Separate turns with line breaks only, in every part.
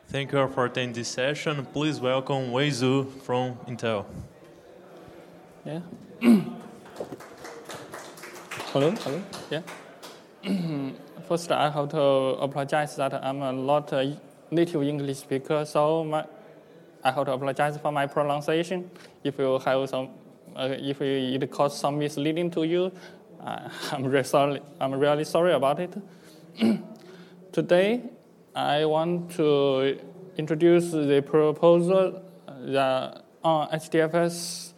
Thank you for attending this session. Please welcome Wei Zhu from Intel.
Yeah. Hello. Yeah. First, I have to apologize that I'm not a native English speaker, so I have to apologize for my pronunciation. If you have some, if it caused some misleading to you, I'm really sorry about it. Today, I want to introduce the proposal on HDFS.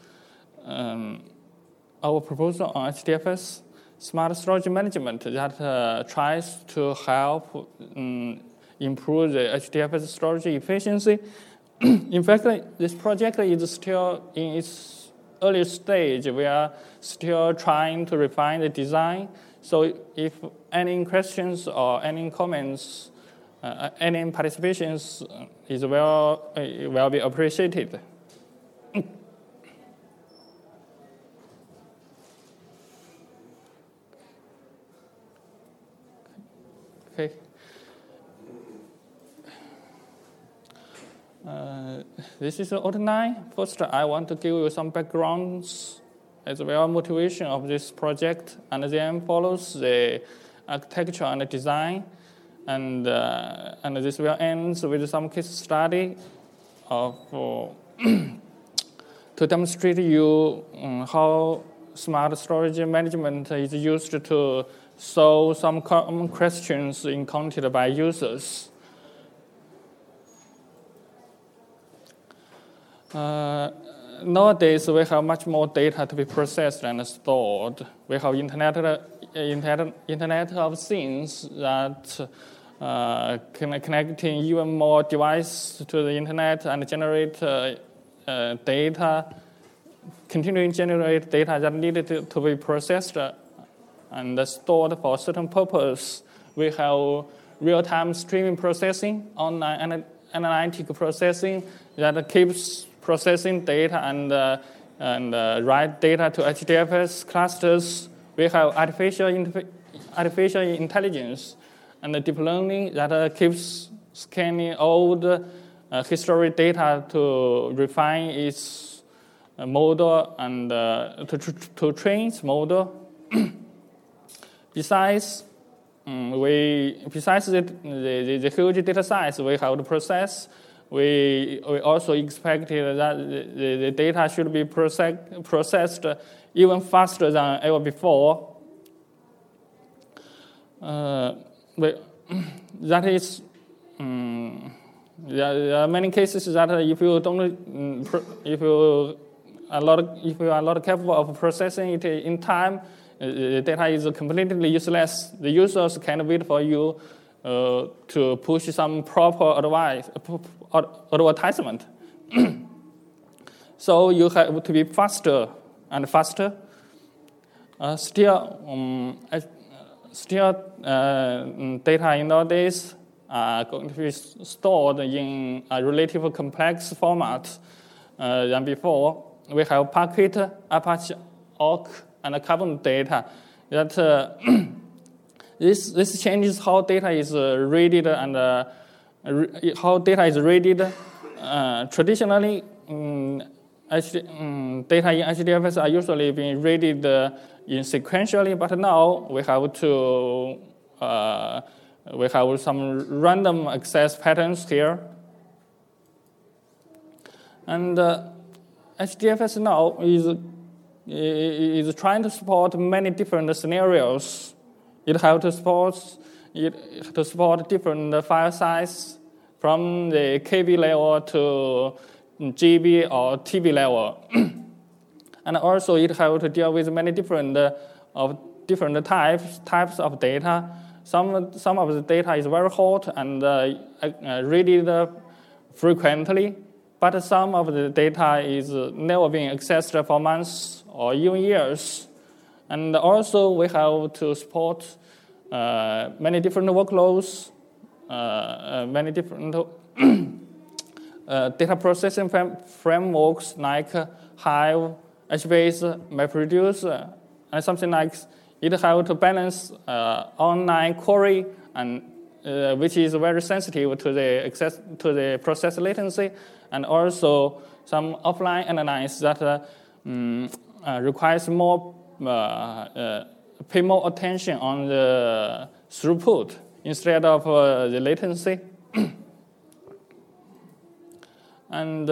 Our proposal on HDFS smart storage management that tries to help improve the HDFS storage efficiency. In fact, this project is still in its early stage. We are still trying to refine the design. So if any questions or any comments, any participations will be appreciated. Okay. This is the outline. First, I want to give you some backgrounds as well motivation of this project, and then follows the architecture and the design, and this will end with some case study of to demonstrate you how smart storage management is used to solve some common questions encountered by users. Nowadays, we have much more data to be processed and stored. We have Internet of Things that connecting even more devices to the Internet and generate data, continuing to generate data that needed to be processed and stored for a certain purpose. We have real-time streaming processing, online analytic processing that keeps processing data and write data to HDFS clusters. We have artificial intelligence and deep learning that keeps scanning old historic data to refine its model and to train its model. Besides the huge data size we have to process, we also expected that the data should be processed even faster than ever before. That is, there are many cases that if you are not capable of processing it in time, the data is completely useless. The users can wait for you to push some proper advertisement. So you have to be faster and faster. Still, data in nowadays are going to be stored in a relatively complex format than before. We have Packet, Apache Arc, and Carbon data. That this changes how data is read and how data is read. Traditionally, data in HDFS are usually being read sequentially, but now we have some random access patterns here. And HDFS now is trying to support many different scenarios. It has to support different file size from the KB level to GB or TB level. And also it has to deal with many different types of data. Some of the data is very hot and read frequently, but some of the data is never being accessed for months or even years. And also we have to support many different workloads, many different data processing frameworks like Hive, HBase, MapReduce, and something like it has to balance online query and which is very sensitive to the process latency, and also some offline analysis that requires more pay more attention on the throughput instead of the latency. And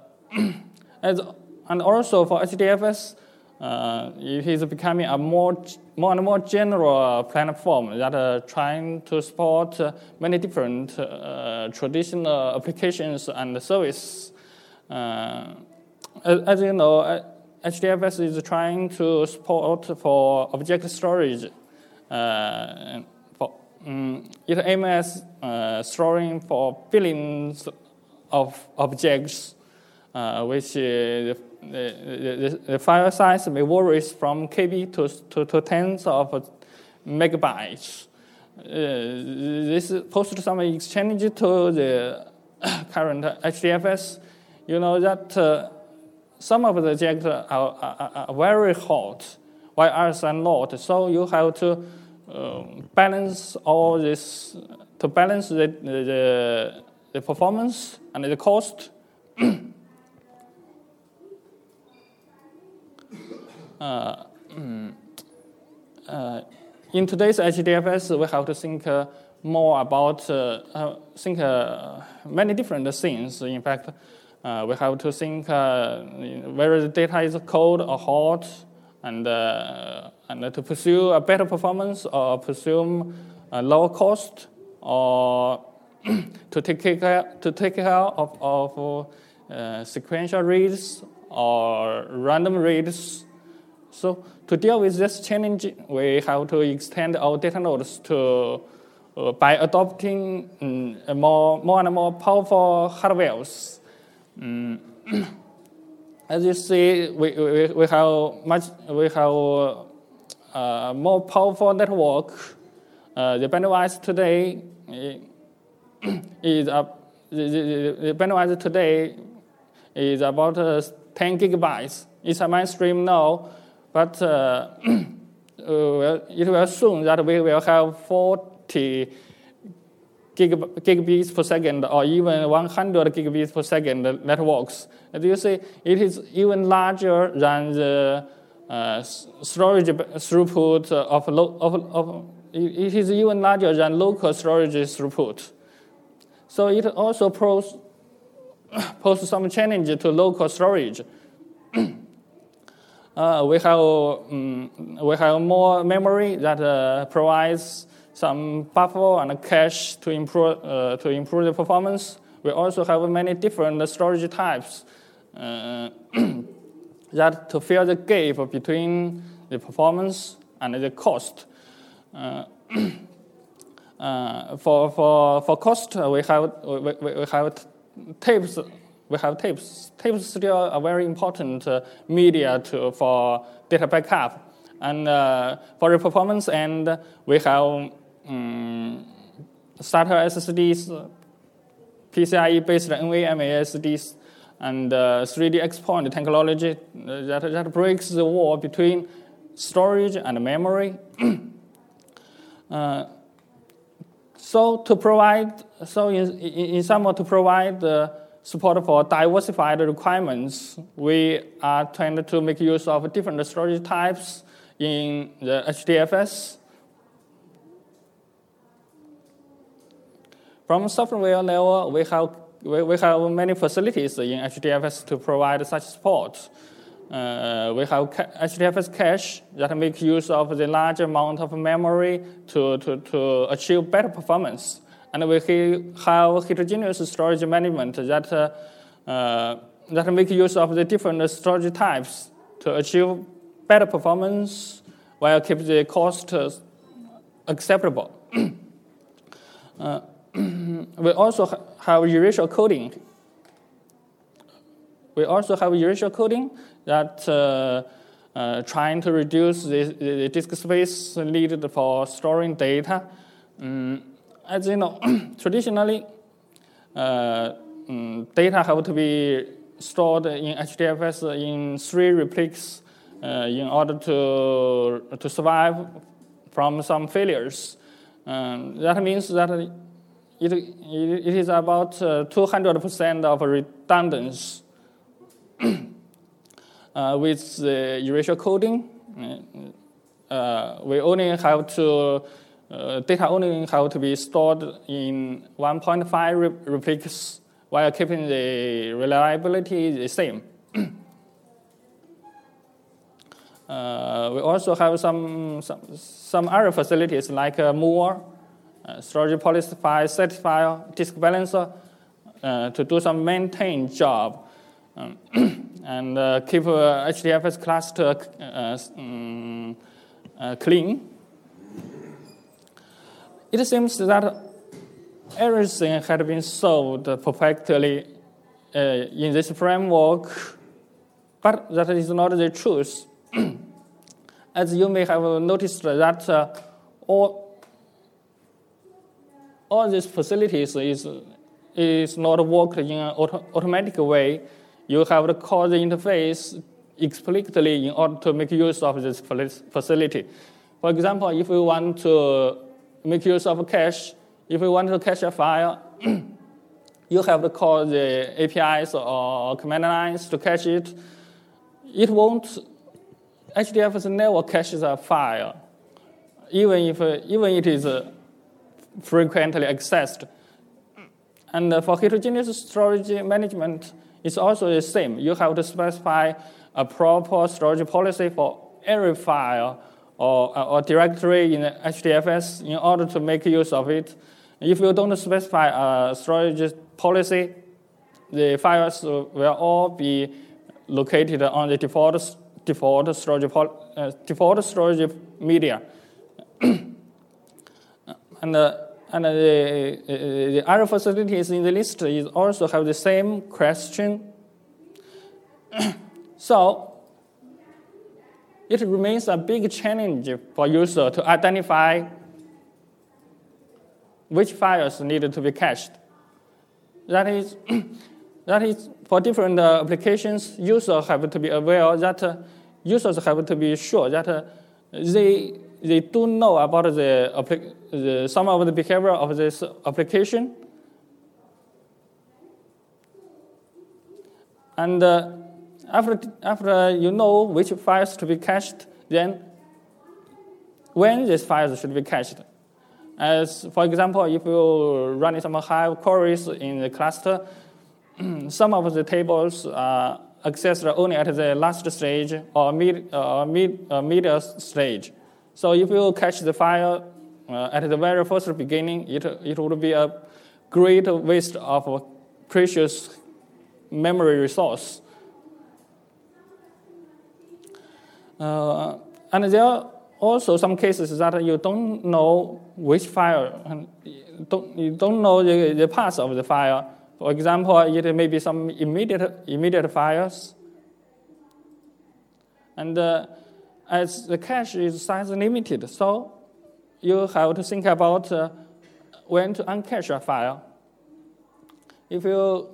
also for HDFS, it is becoming a more and more general platform that trying to support many different traditional applications and services. As you know, HDFS is trying to support for object storage. It aims at storing for billions of objects, which the file size may vary from KB to tens of megabytes. This poses some exchange to the current HDFS. You know that some of the objects are very hot, while others are not. So you have to balance all this to balance the performance and the cost. In today's HDFS, we have to think more about many different things. In fact, we have to think whether the data is cold or hot, and to pursue a better performance or pursue a lower cost, or to take care of sequential reads or random reads. So to deal with this challenge, we have to extend our data nodes to by adopting more and more powerful hardwares. As you see, we have more powerful network. The bandwidth today is about 10 gigabytes. It's a mainstream now, but it will soon that we will have 40 gigabits per second or even 100 gigabits per second networks. As you see, it is even larger than the storage throughput it is even larger than local storage throughput. So it also poses some challenge to local storage. We have more memory that provides some buffer and cache to improve the performance. We also have many different storage types that to fill the gap between the performance and the cost. For cost, we have tapes. Tapes still a very important media for data backup. And for the performance end, we have SATA SSDs, PCIe-based NVMe SSDs, and 3D XPoint technology that breaks the wall between storage and memory. So to provide support for diversified requirements, we are trying to make use of different storage types in the HDFS. From software level, we have many facilities in HDFS to provide such support. We have HDFS cache that makes use of the large amount of memory to achieve better performance. And we have heterogeneous storage management that make use of the different storage types to achieve better performance while keep the cost acceptable. We also have erasure coding. That trying to reduce the disk space needed for storing data. As you know, traditionally, data have to be stored in HDFS in 3 replics in order to survive from some failures. That means that it is about 200% of redundancy with the erasure coding. We only have to data only have to be stored in 1.5 replicas while keeping the reliability the same. We also have some other facilities like Moore, storage policy file certifier, disk balancer to do some maintain job and keep HDFS cluster clean. It seems that everything had been solved perfectly in this framework, but that is not the truth. As you may have noticed that all these facilities is not worked in an automatic way. You have to call the interface explicitly in order to make use of this facility. For example, if you want to make use of cache, if you want to cache a file, you have to call the APIs or command lines to cache it. It won't. HDFS never caches a file, even it is frequently accessed. And for heterogeneous storage management, it's also the same. You have to specify a proper storage policy for every file or directory in HDFS in order to make use of it. If you don't specify a storage policy, the files will all be located on the default storage media. And the other facilities in the list is also have the same question. So it remains a big challenge for user to identify which files need to be cached. That is for different applications, users have to be aware that users have to be sure that they do know about some of the behavior of this application. And after you know which files to be cached, then when these files should be cached. As for example, if you run some Hive queries in the cluster, some of the tables are accessed only at the last stage or middle stage. So if you cache the file at the very first beginning, it would be a great waste of precious memory resource. And there are also some cases that you don't know which file, and you don't know the path of the file. For example, it may be some immediate files. And as the cache is size limited, so you have to think about when to uncache a file. If you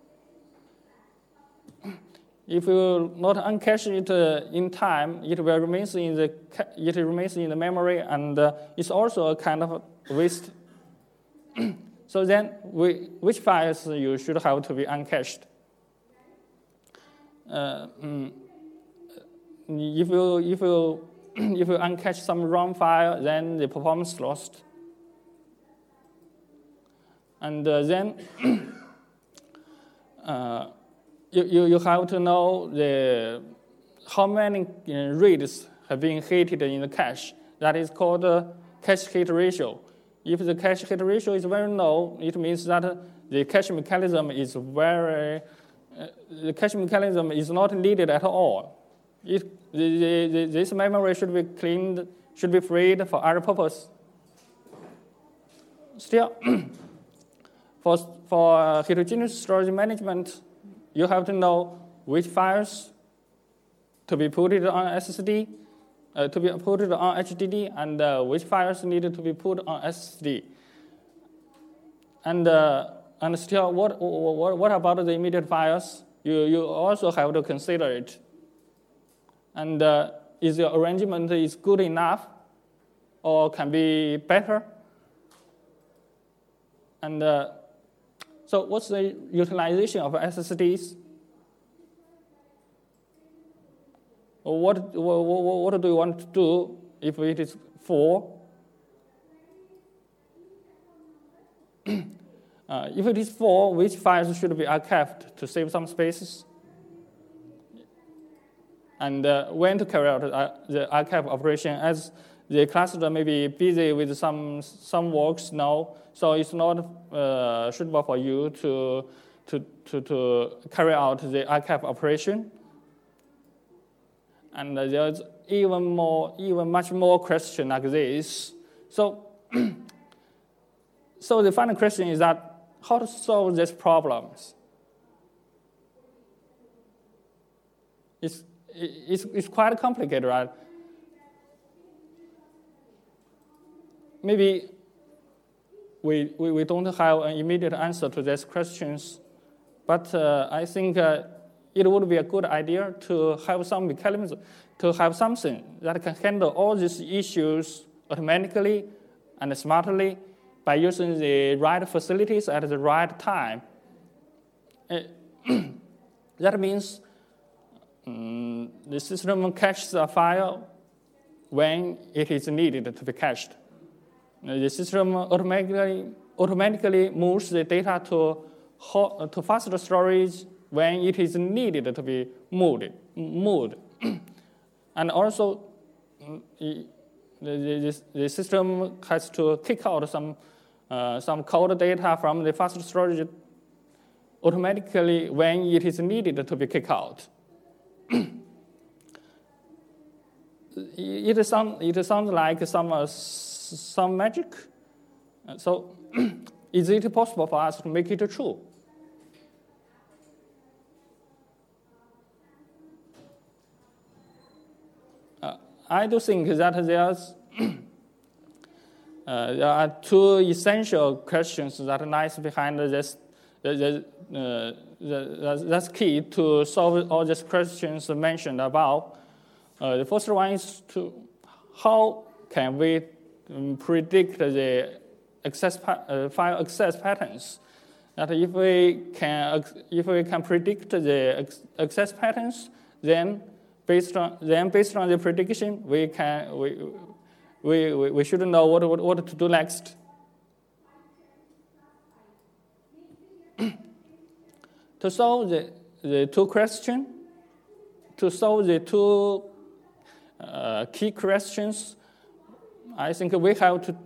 not uncache it in time, it will remains in the memory, and it's also a kind of waste. So then, which files you should have to be uncached? If you uncache some ROM file, then the performance lost. And then you have to know how many reads have been hitted in the cache. That is called cache hit ratio. If the cache hit ratio is very low, it means that the cache mechanism is not needed at all. This memory should be cleaned, should be freed for other purpose. Still, for heterogeneous storage management, you have to know which files to be put on SSD, to be put on HDD, and which files needed to be put on SSD. And still, what about the immediate files? You also have to consider it. And is the arrangement is good enough, or can be better? And so what's the utilization of SSDs? What do you want to do if it is full? If it is full, which files should be archived to save some spaces? And when to carry out the archive operation, as the cluster may be busy with some works now, so it's not suitable for you to carry out the archive operation. And there's even much more question like this. So, so the final question is that how to solve these problems? It's quite complicated, right? Maybe we don't have an immediate answer to these questions, but I think it would be a good idea to have some mechanism, to have something that can handle all these issues automatically and smartly by using the right facilities at the right time. That means the system caches a file when it is needed to be cached. The system automatically moves the data to faster storage when it is needed to be moved. And also, the system has to kick out some code data from the fast storage automatically when it is needed to be kicked out. It sounds like some magic. So, is it possible for us to make it true? I do think that there are two essential questions that lies behind this. That's key to solve all these questions mentioned above. The first one is how can we predict the file access patterns? That if we can predict the access patterns, then based on the prediction, we should know what to do next. To solve the two questions, to solve the two key questions, I think the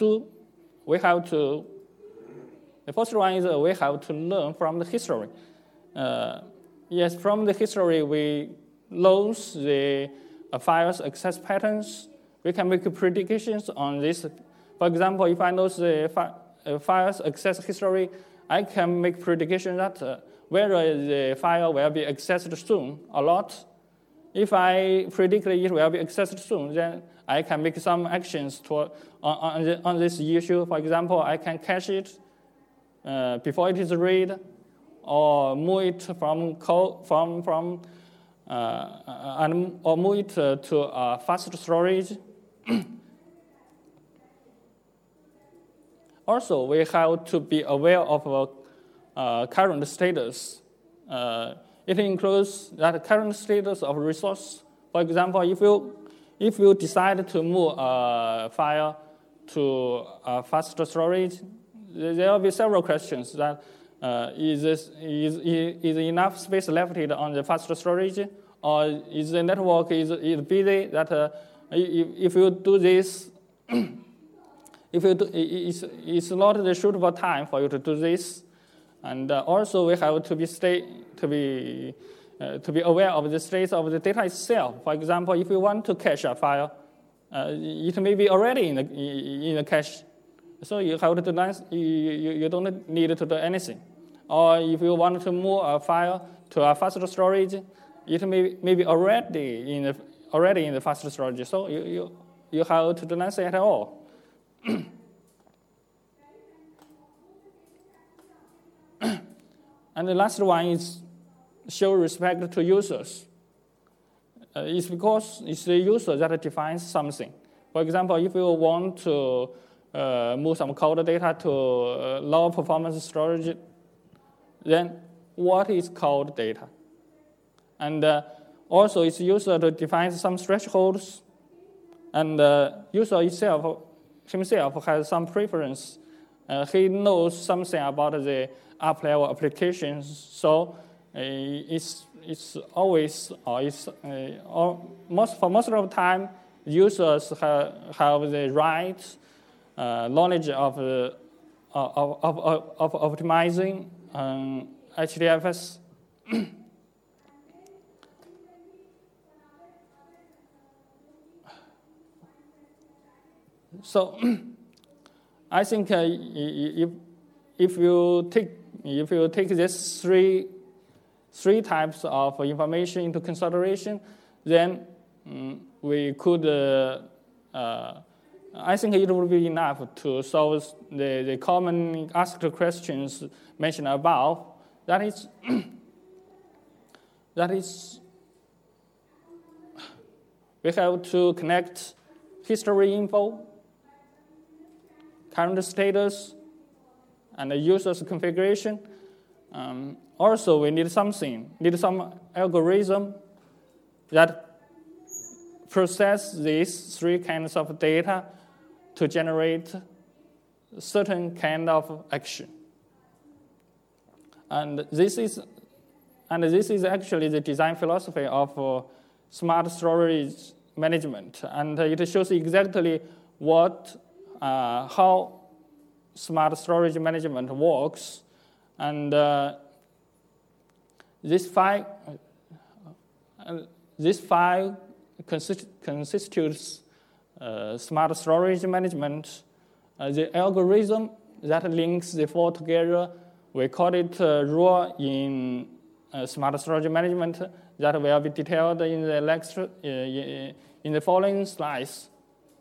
first one is we have to learn from the history. Yes, from the history we learn the files access patterns. We can make predictions on this. For example, if I know the files access history, I can make prediction that whether the file will be accessed soon or not. If I predict it will be accessed soon, then I can make some actions on this issue. For example, I can cache it before it is read, or move it or move it to faster storage. Also, we have to be aware of current status. It includes that current status of resource. For example, if you decide to move a file to faster storage, there will be several questions that is enough space left on the faster storage, or is the network is busy that if you do this, it's not the suitable time for you to do this. And also we have to be aware of the state of the data itself. For example, if you want to cache a file, it may be already in the cache, so you have to do you don't need to do anything. Or if you want to move a file to a faster storage, it may be already in the faster storage. So you have to do nothing at all. And the last one is show respect to users. It's because it's the user that defines something. For example, if you want to move some cold data to low performance storage, then what is cold data? And also, it's user to define some thresholds, and the user himself has some preference. He knows something about the up-level applications, so it's always, for most of the time, users have the right knowledge of optimizing HDFS. So I think if you take these three types of information into consideration, then we could. I think it will be enough to solve the common asked questions mentioned above. That is, we have to connect history info, current status, and the user's configuration. Also, we need some algorithm that process these three kinds of data to generate certain kind of action. And this is actually the design philosophy of smart storage management, and it shows exactly how smart storage management works. And this file constitutes smart storage management. The algorithm that links the four together, we call it rule in smart storage management, that will be detailed in the lecture in the following slides.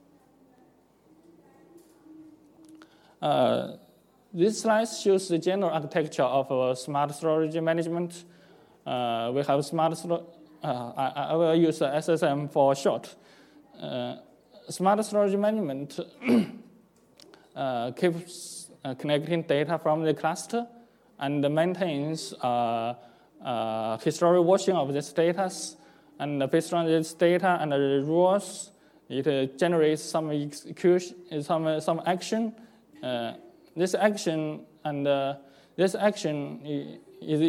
This slide shows the general architecture of smart storage management. We have smart storage. I will use SSM for short. Smart storage management keeps connecting data from the cluster and maintains historical watching of this data. And based on this data and the rules, it generates some execution, some action. This action is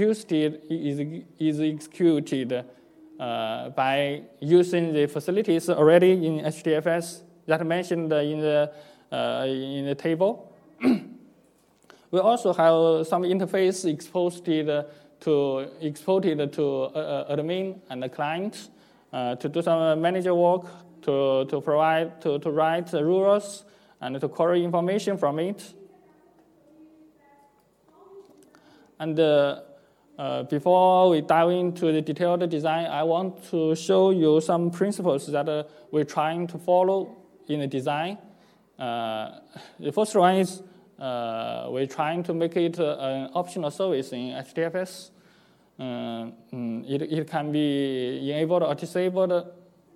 executed by using the facilities already in HDFS that mentioned in the table. We also have some interface exported to admin and the client to do some manager work, to write rules and to query information from it. And before we dive into the detailed design, I want to show you some principles that we're trying to follow in the design. The first one is we're trying to make it an optional service in HDFS. It can be enabled or disabled.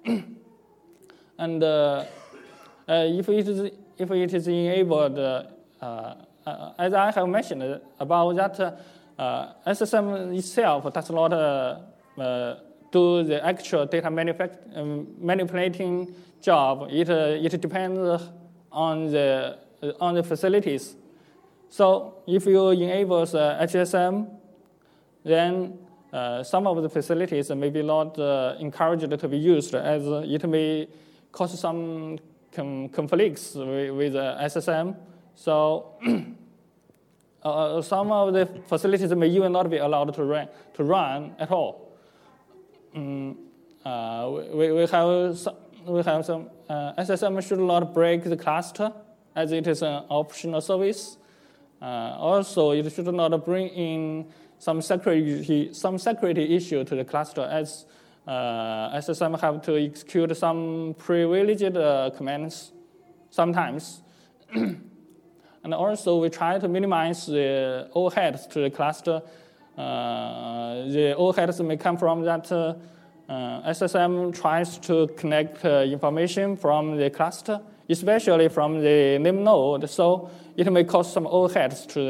And if it is enabled, as I have mentioned about that, SSM itself does not do the actual data manipulating job. It depends on the facilities. So if you enable HSM, then some of the facilities may be not encouraged to be used, as it may cause some conflicts with SSM. So some of the facilities may even not be allowed to run at all. We have some SSM should not break the cluster, as it is an optional service. Also, it should not bring in some security issue to the cluster, as SSM have to execute some privileged commands sometimes. And also, we try to minimize the overheads to the cluster. The overheads may come from that SSM tries to connect information from the cluster especially from the name node. So it may cause some overheads to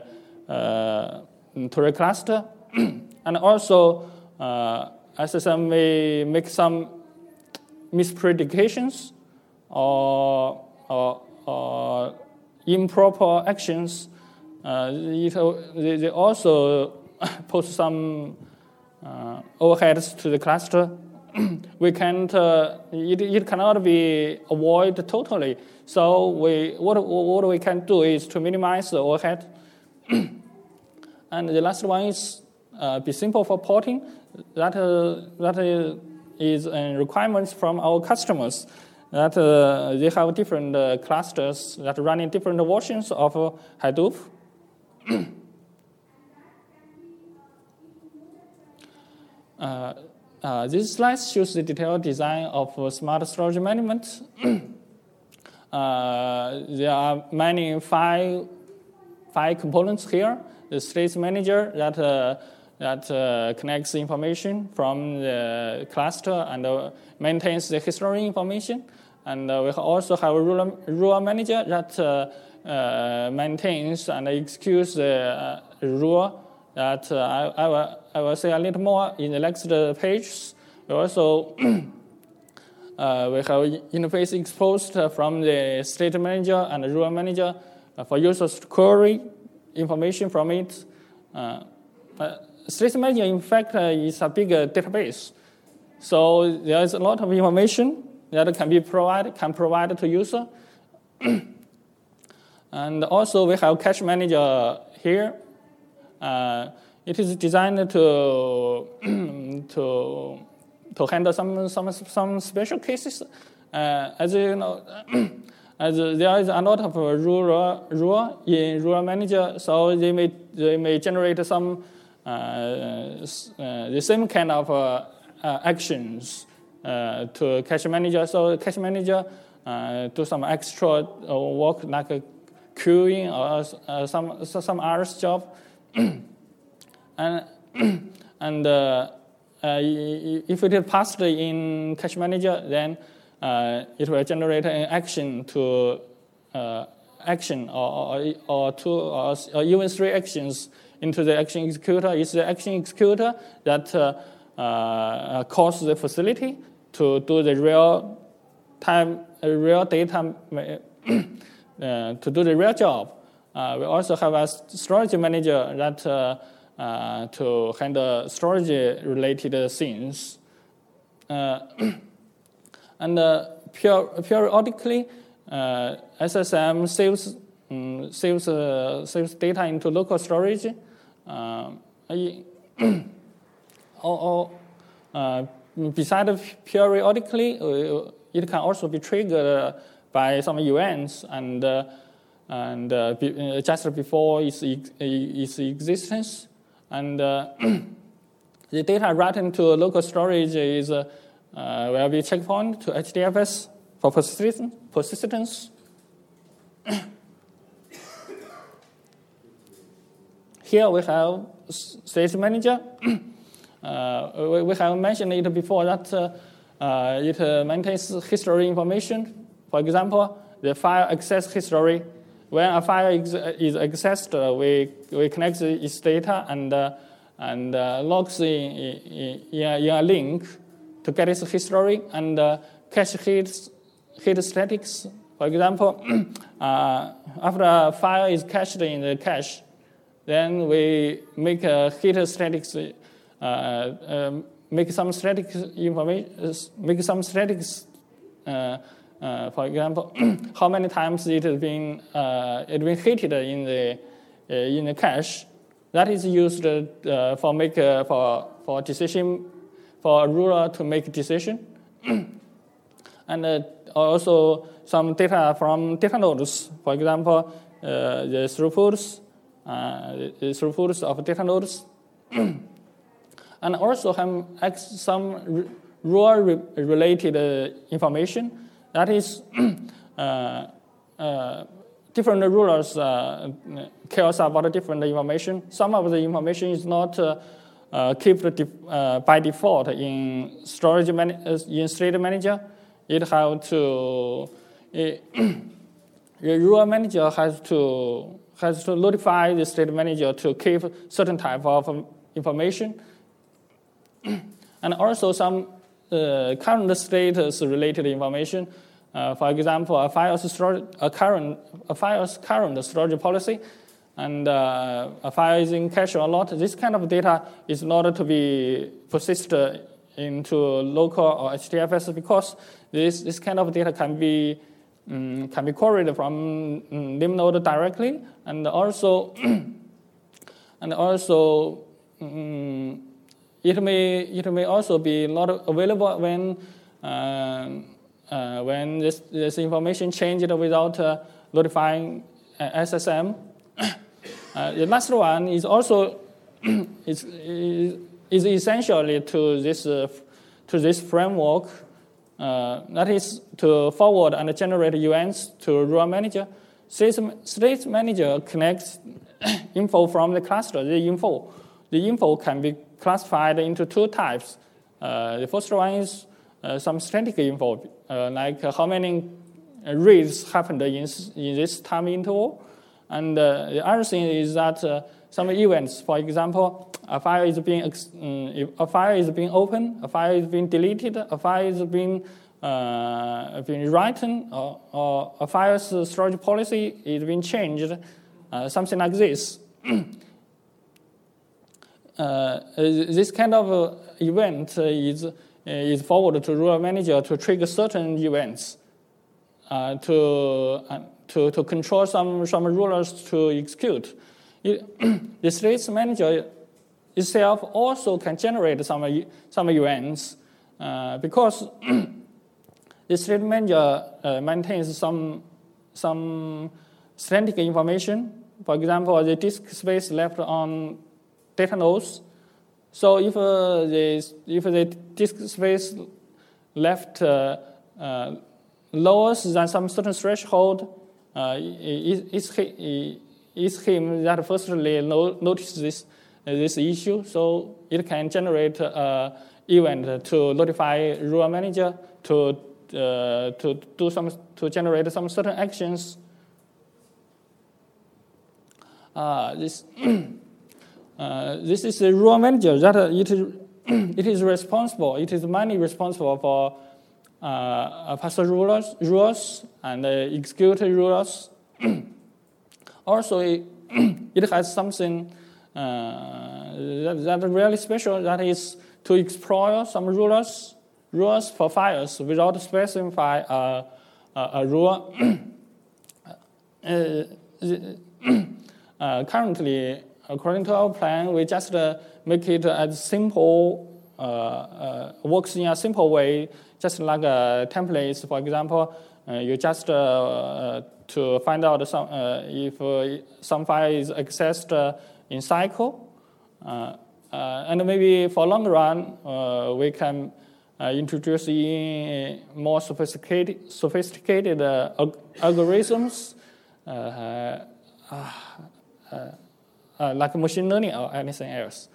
the cluster. And also, SSM may make some mispredications or improper actions. They also pose some overheads to the cluster. We can't. It cannot be avoided totally. So what we can do is to minimize the overhead. And the last one is be simple for porting. That is a requirement from our customers. That they have different clusters that run in different versions of Hadoop. This slide shows the detailed design of smart storage management. There are five components here. The state manager that connects information from the cluster and maintains the history information. And we also have a rule manager that maintains and executes the rule that I will say a little more in the next pages. We also we have interface exposed from the state manager and the rule manager for users to query information from it. State manager, in fact, is a big database. So there is a lot of information that can provide to user. And also we have cache manager here. It is designed to handle some special cases. As you know, as there is a lot of rule in rule manager, so they may generate some the same kind of actions to cache manager. So cache manager do some extra work like queuing or some other job. And if it is passed in cache manager, then it will generate an action to action or two or even three actions into the action executor. It's the action executor that calls the facility to do the real data to do the real job. We also have a storage manager that to handle storage-related things. And periodically, SSM saves data into local storage. Besides periodically, it can also be triggered by some events and just before its existence. And the data written to local storage is will be checkpoint to HDFS for persistence. Here we have state manager. We have mentioned it before that it maintains history information. For example, the file access history. When a file is accessed, we connect its data and logs in a link to get its history and cache hit statics. For example, after a file is cached in the cache, then we make a hit statics, make some statics information, make some statics. For example, how many times it has been hit in the cache. That is used for decision, for a ruler to make decision. And also some data from data nodes. For example, the throughputs of data nodes. And also have some rule-related information. That is, different rulers cares about different information. Some of the information is not kept by default in storage in state manager. It the rural manager has to notify the state manager to keep certain type of information, and also some current status related information. For example, a file's current storage policy, and a file is in cache or not. This kind of data is not to be persisted into local or HDFS because this kind of data can be queried from Limnode directly, and also it may also be not available when this information changed without notifying SSM. The last one is also is essentially to this framework. That is to forward and generate events to rural manager. State manager connects info from the cluster. The info can be classified into two types. The first one is some static info, like how many reads happened in this time interval. And the other thing is that some events, for example, a file is being opened, a file is being deleted, a file is being written, or a file's storage policy is being changed, something like this. This kind of event is forwarded to rural manager to trigger certain events, to control some rulers to execute. The state manager itself also can generate some events because the state manager maintains some static information. For example, the disk space left on data nodes. So if the disk space left lower than some certain threshold, it's him that firstly notices this issue, so it can generate an event to notify rural manager to generate some certain actions. This is the rural manager that it is responsible. It is mainly responsible for parser rulers and execute rulers. Also, it has something that really special. That is to explore some rulers for files without specify a rule. Currently, according to our plan, we just make it as simple, works in a simple way, just like templates. For example, you just to find out if some file is accessed in cycle, and maybe for long run, we can introduce in more sophisticated algorithms. Like machine learning or anything else.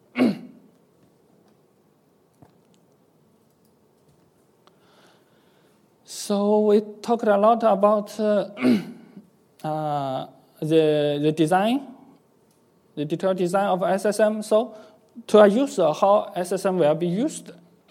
So we talked a lot about the design, the detailed design of SSM. So to a user, how SSM will be used.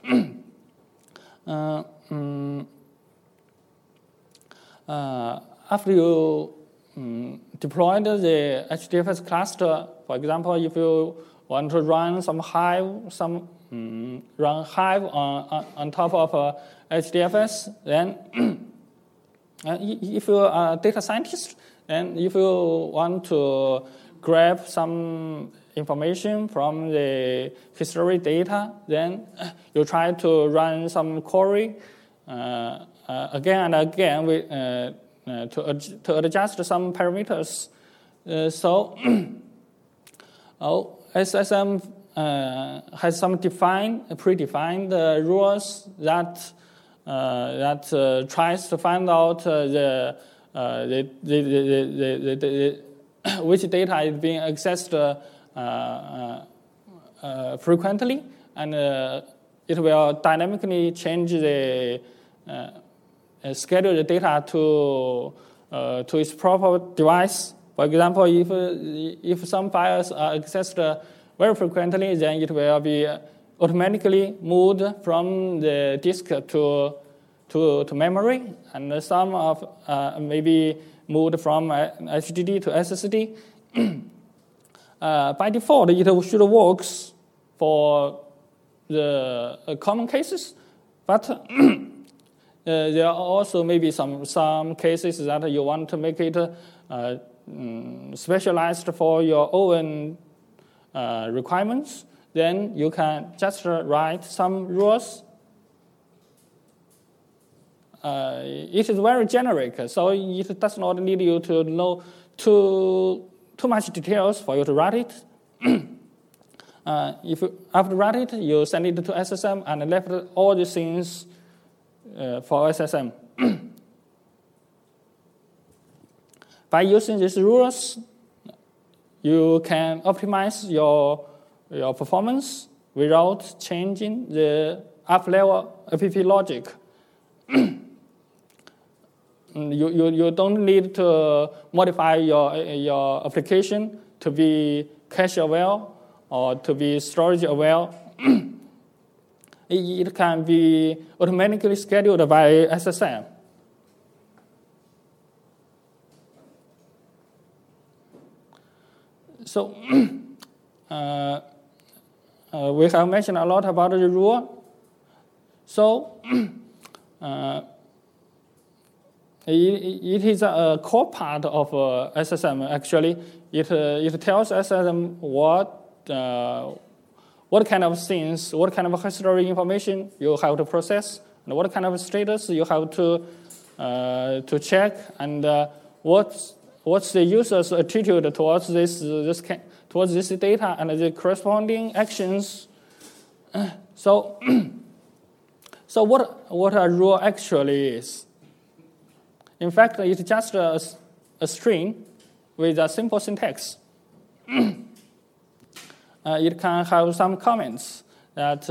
After you deployed the HDFS cluster, for example, if you want to run some Hive, run Hive on top of HDFS, then if you are a data scientist, and if you want to grab some information from the history data, then you try to run some query again and again to adjust some parameters. So SSM has some predefined rules that tries to find out which data is being accessed frequently, and it will dynamically change the schedule the data to its proper device. For example, if some files are accessed very frequently, then it will be automatically moved from the disk to memory, and some of maybe moved from HDD to SSD. By default, it should work for the common cases, but there are also maybe some cases that you want to make it specialized for your own requirements. Then you can just write some rules. It is very generic, so it does not need you to know too much details for you to write it. If you, after write it, you send it to SSM and left all the things for SSM. By using these rules, you can optimize your performance without changing the up-level app logic. You don't need to modify your application to be cache aware or to be storage aware. It can be automatically scheduled by SSM. So we have mentioned a lot about the rule. So it is a core part of SSM. Actually, it tells SSM what kind of things, what kind of history information you have to process, and what kind of status you have to check, and what's the user's attitude towards this data and the corresponding actions. So what a rule actually is? In fact, it's just a string with a simple syntax. It can have some comments that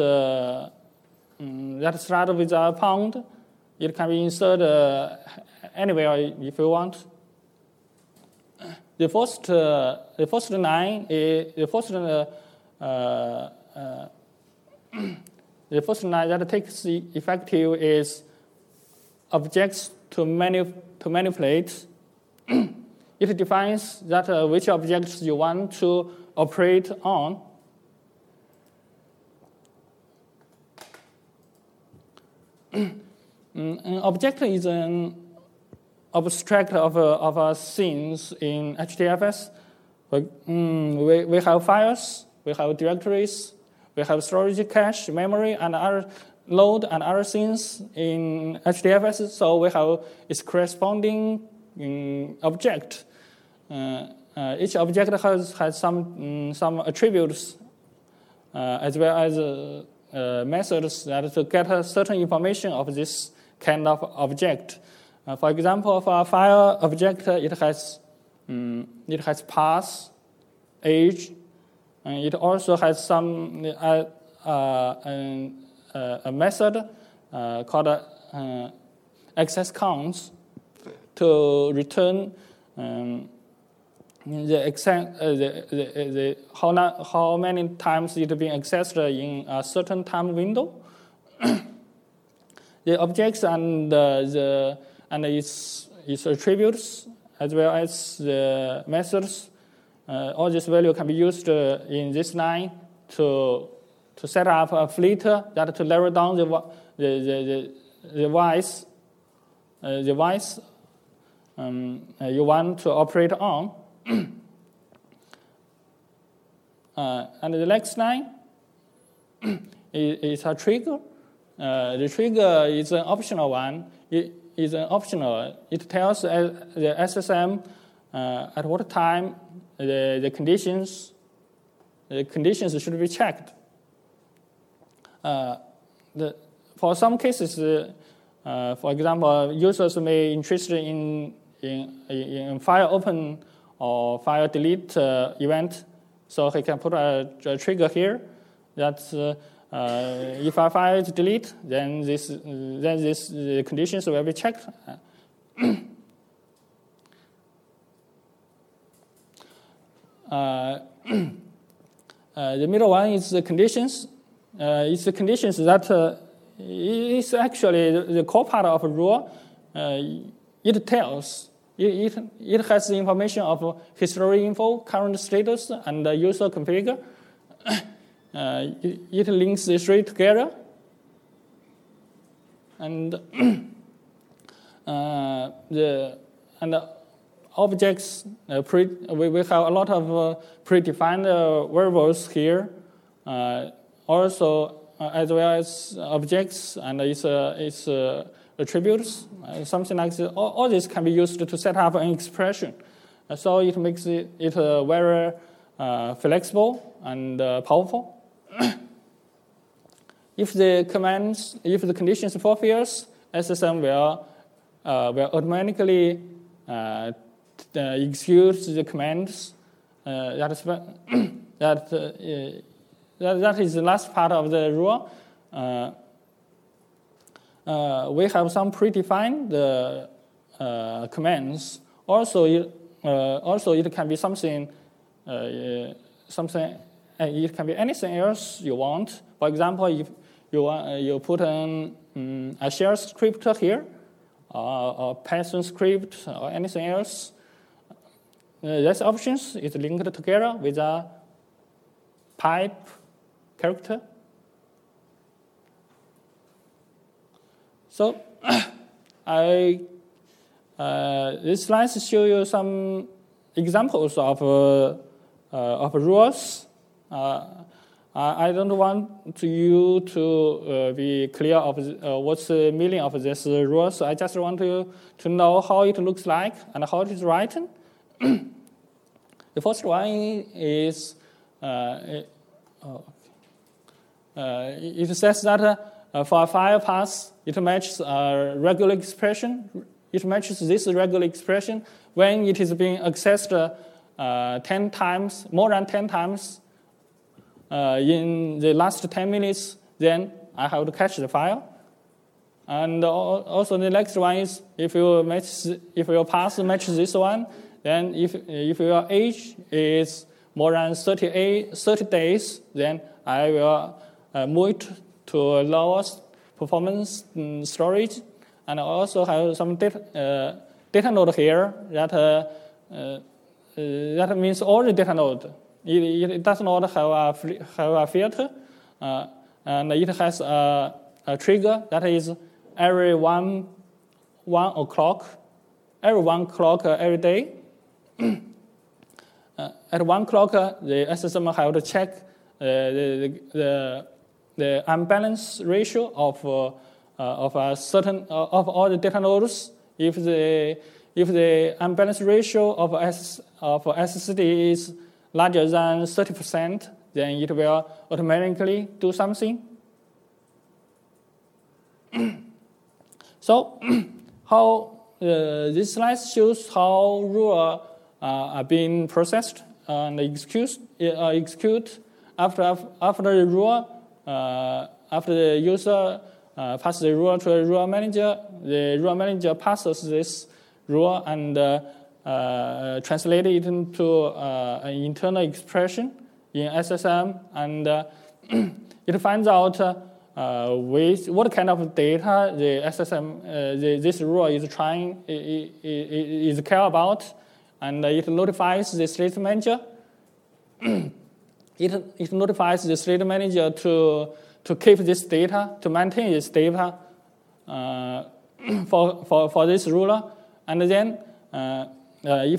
start with a pound. It can be inserted anywhere if you want. The first line that takes effective is objects to manipulate. It defines that which objects you want to operate on. An object is an abstract of things in HDFS. We have files, we have directories, we have storage, cache, memory, and other load and other things in HDFS. So we have its corresponding object. Each object has some attributes as well as methods that to get certain information of this kind of object. For example, for a file object, it has path, age, and it also has some a method called access counts to return how many times it been accessed in a certain time window. The objects and its attributes, as well as the methods, all this value can be used in this line to set up a filter that to narrow down the device you want to operate on. And the next line is a trigger. The trigger is an optional one. It is an optional. It tells the SSM at what time the conditions should be checked. For some cases, for example, users may be interested in file open or file delete event, so he can put a trigger here that If a file is deleted, then this conditions will be checked. The middle one is the conditions. It's the conditions that is actually the core part of a rule. It tells, it has the information of history info, current status, and user config. It links the three together. And the objects, we have a lot of predefined variables here. Also, as well as objects and its attributes, something like this. All this can be used to set up an expression. So it makes it very flexible and powerful. If the conditions fulfills, SSM will automatically execute the commands. That is the last part of the rule. We have some predefined commands. Also, it can be something. It can be anything else you want. For example, if you put a shell script here, or Python script, or anything else, these options is linked together with a pipe character. So, these slides show you some examples of rules. I don't want you to be clear of what's the meaning of this rules. I just want you to know how it looks like and how it is written. The first one is it says that for a file path, it matches a regular expression. It matches this regular expression when it is being accessed 10 times, more than 10 times in the last 10 minutes, then I have to catch the file. And also the next one is if your path matches this one, then if your age is more than 30 days, then I will move it to lower performance storage. And I also have some data node here that means all the data node. It does not have a filter, and it has a trigger that is every one o'clock every day. At 1 o'clock, the SSM have to check the unbalanced ratio of a certain of all the data nodes. If the unbalanced ratio of SSD is larger than 30%, then it will automatically do something. So, how this slide shows how rules are being processed and execute after the rule. After the user passes the rule to a rule manager, the rule manager passes this rule and translate it into an internal expression in SSM, and it finds out with what kind of data the SSM this rule is care about, and it notifies the state manager. It notifies the state manager to keep this data, to maintain this data for this ruler, and then if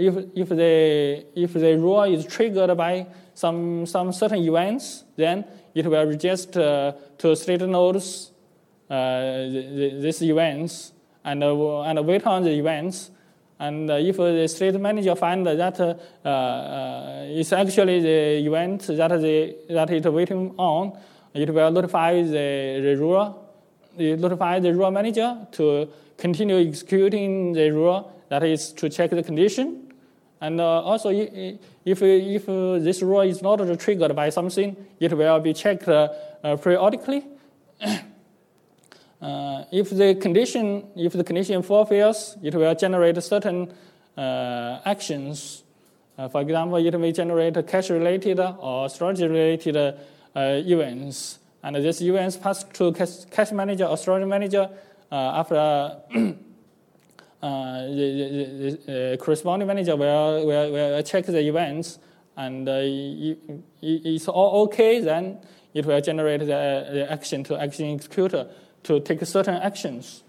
the rule is triggered by some certain events, then it will register to state nodes these events and wait on the events. And if the state manager finds that it's actually the event that it's waiting on, it will notify the ruler. It notify the rule manager to continue executing the rule, that is to check the condition. And also, if this rule is not triggered by something, it will be checked periodically. If the condition fulfills, it will generate certain actions. For example, it may generate cache-related or storage-related events. And these events pass to cache manager or storage manager after the corresponding manager will check the events. And it's all okay, then it will generate the action to action executor to take certain actions.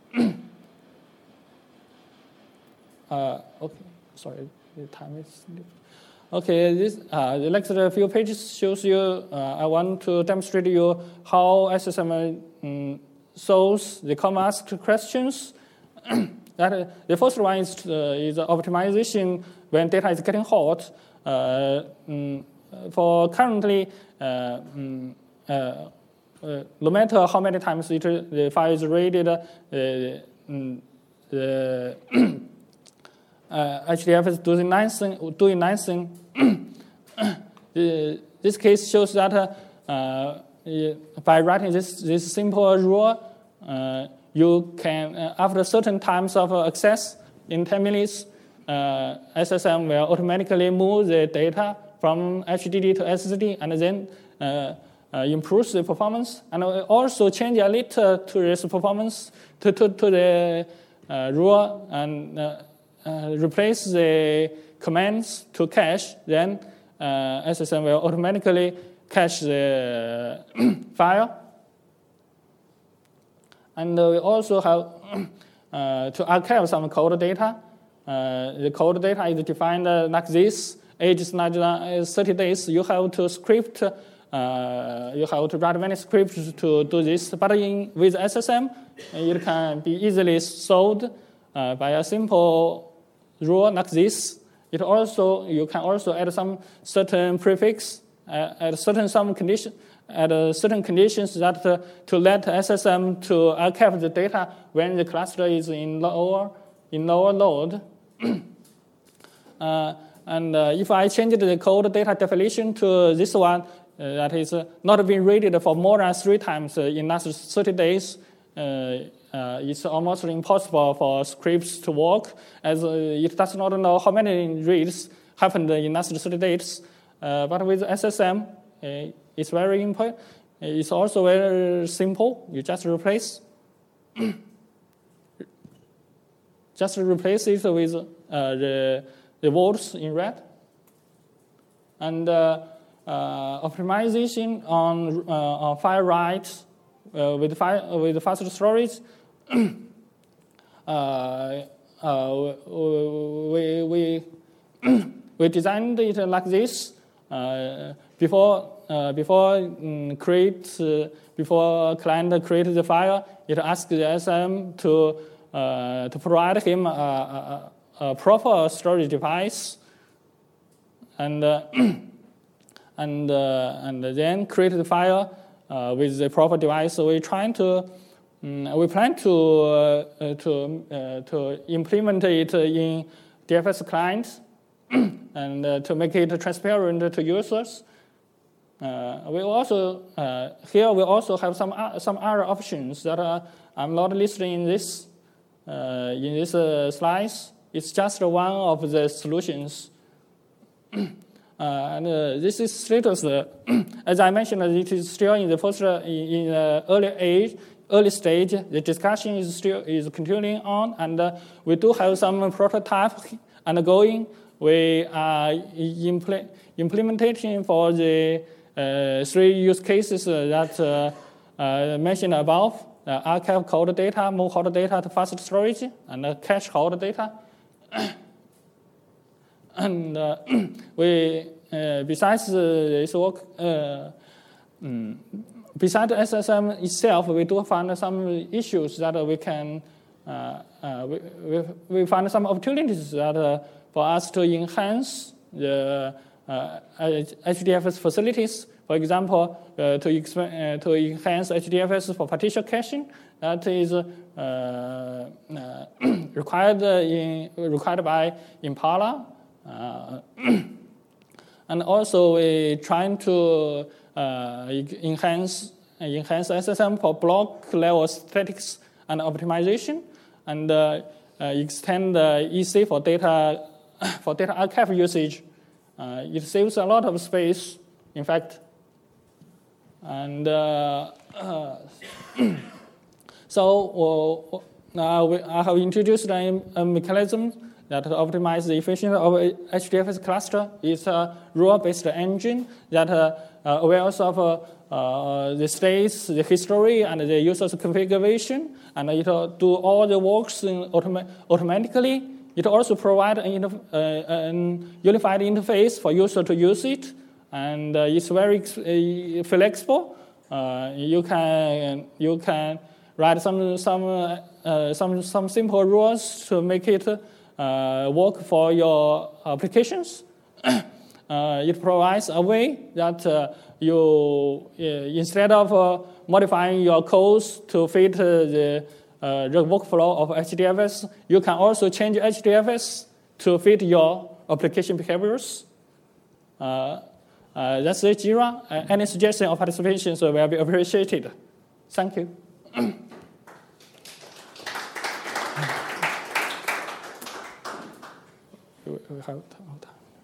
Okay, sorry, the time is. Okay, the next few pages shows you. I want to demonstrate you how SSM solves the common asked questions. The first one is optimization when data is getting hot. For currently, no matter how many times the file is read, the HDF is doing nothing. This case shows that by writing this simple rule, you can, after certain times of access, in 10 minutes, SSM will automatically move the data from HDD to SSD and then improves the performance. And also change a little to this performance to the rule and replace the commands to cache. Then SSM will automatically cache the file. And we also have to archive some code data. The code data is defined like this. Age is not 30 days. You have to script. You have to write many scripts to do this. But with SSM, it can be easily solved by a simple rule like this. You can also add some certain prefix at certain conditions that to let SSM to archive the data when the cluster is in lower load. And if I change the code data definition to this one, that is not being read for more than 3 times in last 30 days, it's almost impossible for scripts to work, as it does not know how many reads happened in last 30 days. But with SSM, it's very important. It's also very simple. You just replace it with the words in red. And optimization on file write with faster storage. We designed it like this. Before client create the file, it asks the SM to provide him a proper storage device, and then create the file with the proper device. So we plan to implement it in DFS client and to make it transparent to users. We also have some other options that I'm not listing in this slides. It's just one of the solutions. And this is status. As I mentioned, it is still in the early stage. The discussion is continuing on, and we do have some prototype undergoing. We are implementing for the 3 use cases that mentioned above: archive code data, move code data to fast storage, and cache code data. And besides this work, besides SSM itself, we do find some issues that we can. We find some opportunities that for us to enhance the HDFS facilities. For example, to enhance HDFS for partition caching, that is required by Impala. And also we're trying to enhance SSM for block level statics and optimization, and extend EC for data archive usage. It saves a lot of space, in fact. And so I have introduced a mechanism that optimizes the efficiency of HDFS cluster. It's a rule-based engine that awares of the states, the history, and the user's configuration, and it do all the works automatically. It also provides an unified interface for user to use it, and it's very flexible. You can write some simple rules to make it work for your applications. It provides a way that you, instead of modifying your codes to fit the workflow of HDFS, you can also change HDFS to fit your application behaviors. That's it, Jira. Any suggestion or participation will be appreciated. Thank you. We have time.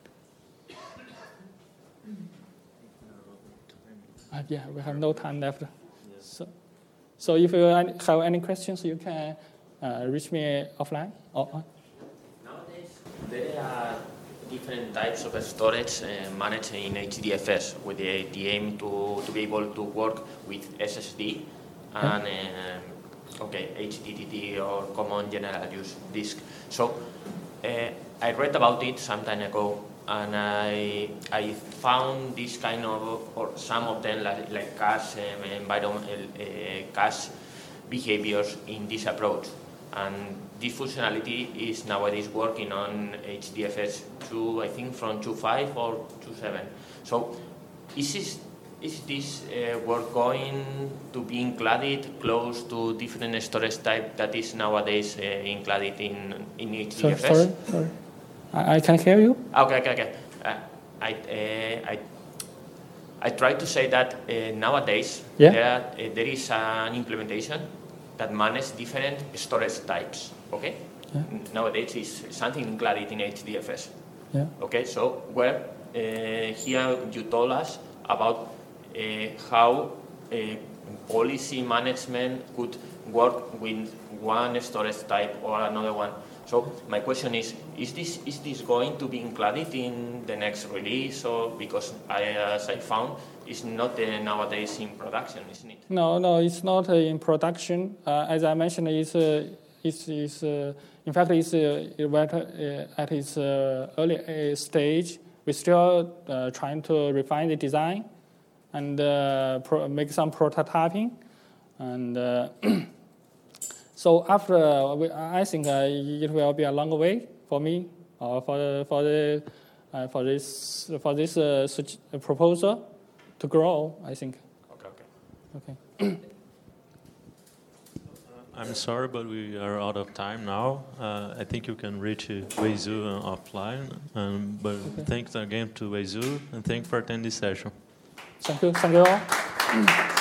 Yeah, we have no time left. Yeah. So if you have any questions, you can reach me offline.
Nowadays, there are different types of storage managed in HDFS with the aim to be able to work with SSD and HDD or common general use disk. So I read about it some time ago, and I found this kind of, or some of them like cache cache behaviors in this approach. And this functionality is nowadays working on HDFS 2, I think from 2.5 or 2.7. So is this work going to be included close to different storage type that is nowadays included in HDFS?
Sorry. I can hear you.
Okay. I try to say that nowadays there is an implementation that manages different storage types. Okay.
Yeah.
Nowadays is something included in HDFS.
Yeah.
Okay. So here you told us about how policy management could work with one storage type or another one. So my question is this going to be included in the next release, or because as I found, it's not nowadays in production, isn't it?
No, it's not in production. As I mentioned, in fact, it's at its early stage. We're still trying to refine the design and make some prototyping, and. So after, I think it will be a long way for me for this proposal to grow, I think. Okay.
I'm sorry, but we are out of time now. I think you can reach Weizhu offline. But thanks again to Weizhu, and thanks for attending this session.
Thank you all.